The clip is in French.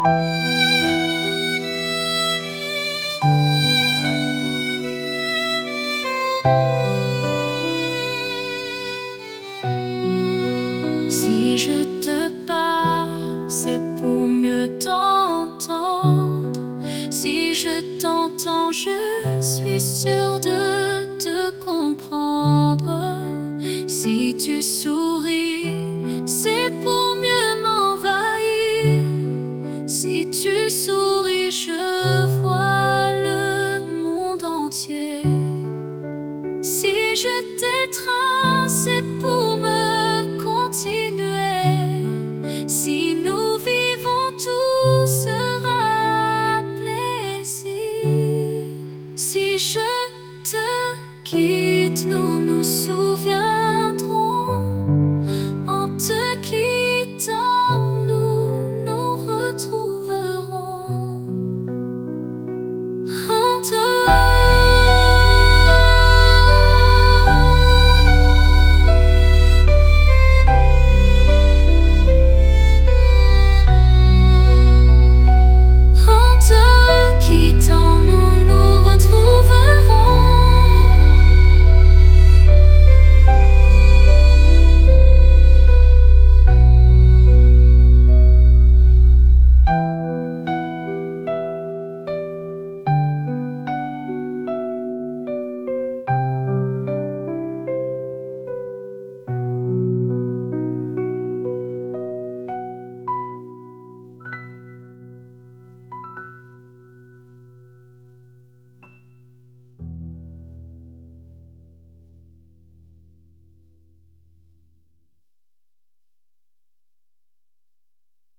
Si je te parle, c'est pour mieux t'entendre. Si je t'entends, je suis sûre de te comprendre. Si tu souris, c'est pour mieux m'envahir. Si tu souris, je